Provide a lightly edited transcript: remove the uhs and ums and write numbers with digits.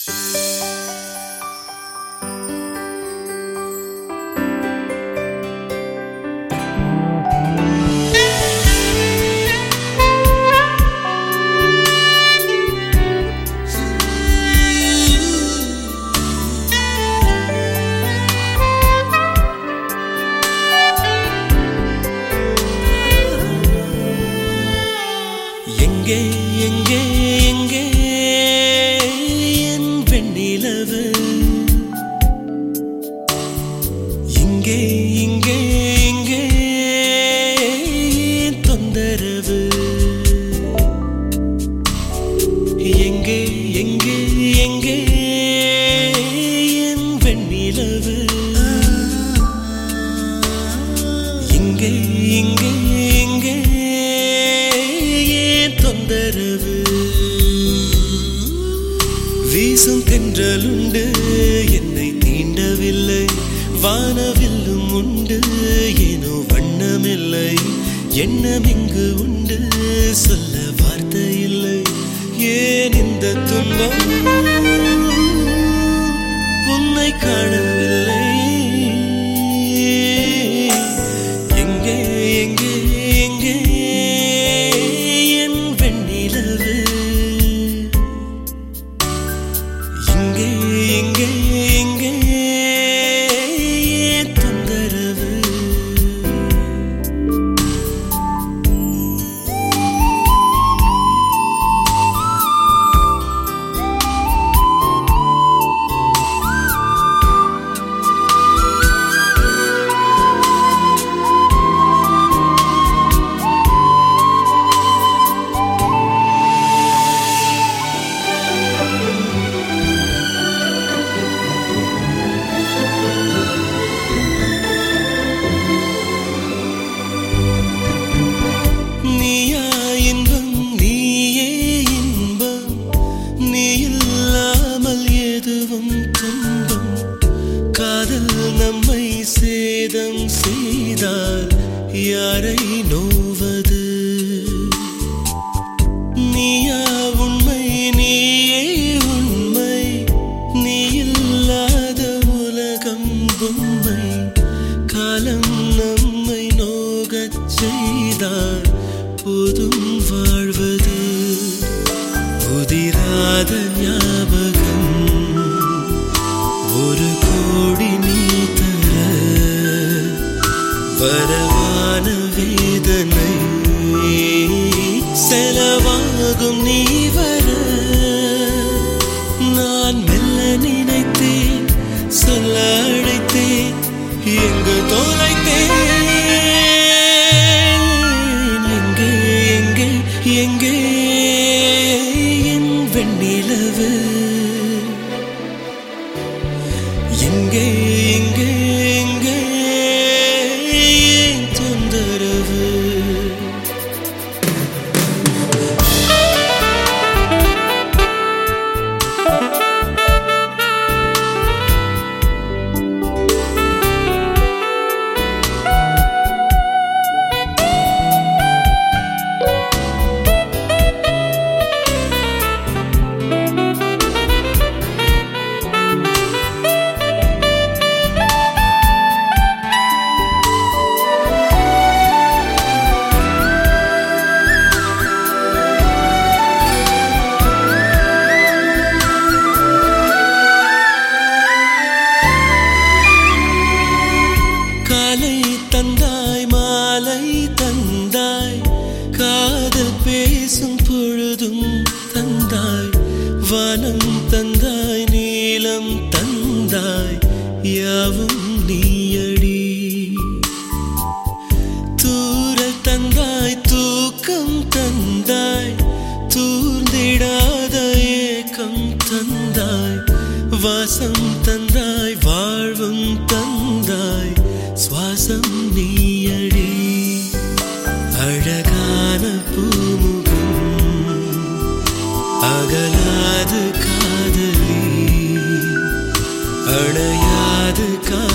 எங்கே எங்கே எங்கே என் வெண்ணிலவு இங்கே இங்கே இங்கே தொந்தரவு எங்கே எங்கே எங்கே என் வெண்ணிலவு இங்கே இங்கே இங்கே தொந்தரவு வீசும் தென்றலுண்டு என்னை தீண்டவில்லை வானவில்லும் உண்டு ஏனோ வண்ணமில்லை எண்ணம் இங்கு உண்டு சொல்ல வார்த்தை இல்லை ஏன் இந்த துன்பம் உன்னை காணவில்லை எங்கே எங்கே எங்கே இங்கே இங்கே இங்கே தொந்தரவு நம்மை சேதம் செய்தால் யாரை நோவது நீயா உண்மை நீயே உண்மை நீ இல்லாத உலகம் பொம்மை காலம் நம்மை நோகச் செய்தால் போதும் வாழ்வது உதிராத ஞாபகம் ஒரு கோடி நீ தர வரவான வேதனை செலவாகும் நீ வர நான் மெல்ல நினைத்தேன் சொல்ல அழைத்தேன் எங்கு தொலைத்தேன் எங்கே எங்கே எங்கே என் வெண்ணிலவு எங்கே எங்கே எங்கே தொந்தரவு தந்தாய் மாலை தந்தாய் காதல் பேசும் பொழுதும் தந்தாய் வானம் தந்தாய் நீலம் தந்தாய் யாவும் நீயடி தூரல் தந்தாய் தூக்கம் தந்தாய் தூர்ந்திடாத ஏக்கம் தந்தாய் வாசம் தந்தாய் வாழ்வும் தந்தாய் சுவாசம் நீயடி அழகான பூமுகம் அகலாது காதலி அணையாது